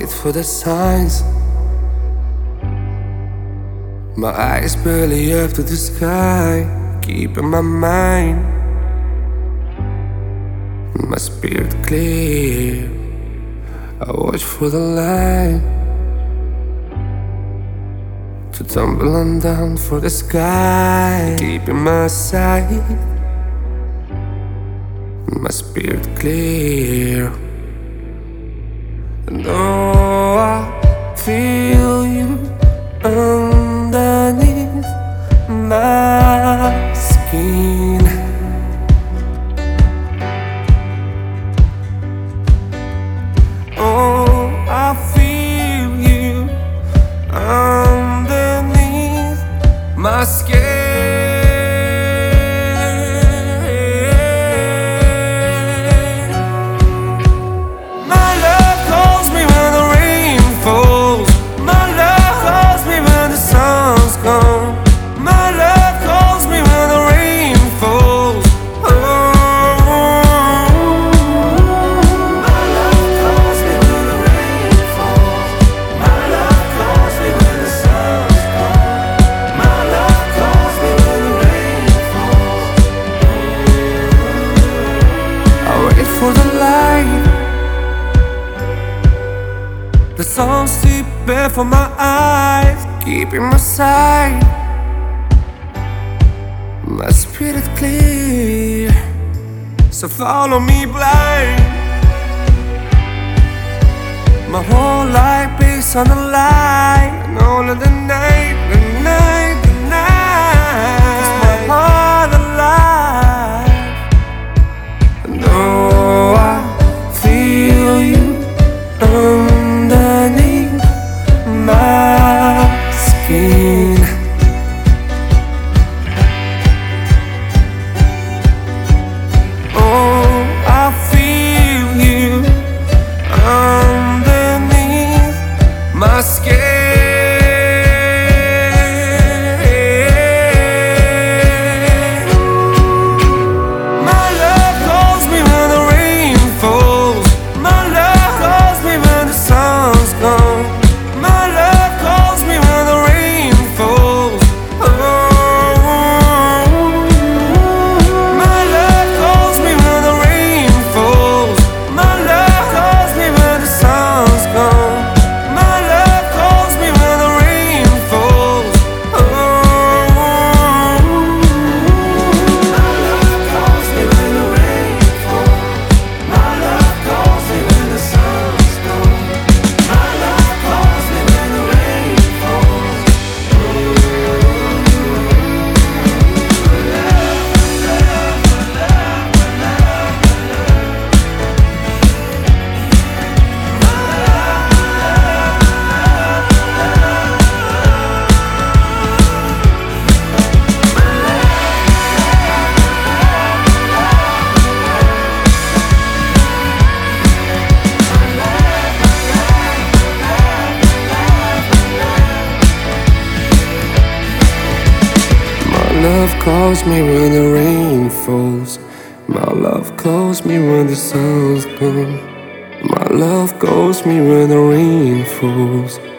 wait for the signs. My eyes barely up to the sky, keeping my mind, my spirit clear. I watch for the light to tumble on down for the sky, keeping my sight, my spirit clear. And oh, I feel you underneath my skin. Oh, I feel you underneath my skin. My love calls me when the rain falls. My love calls me when the sun's gone. My love calls me when the rain falls. Oh, my love calls me when the rain falls. My love calls me when the sun's gone. My love calls me when the rain falls. I wait for the light. The sun's too bad for my eyes, keeping my sight, my spirit clear. So follow me blind. My whole life based on the light, and all of the night, the night, the night. It's my heart alive. And oh, I feel you underneath my skin. Oh, I feel you underneath my skin. My love calls me when the rain falls. My love calls me when the sun's gone. My love calls me when the rain falls. Oh, my love calls me when the rain falls. My love calls me when the sun's gone. My love calls me when the rain falls. Oh, my love calls me when the rain falls. My love calls me when the sun's gone. My love calls me when the rain falls. My love calls me when the rain falls. My love calls me when the sun's gone. My love calls me when the rain falls.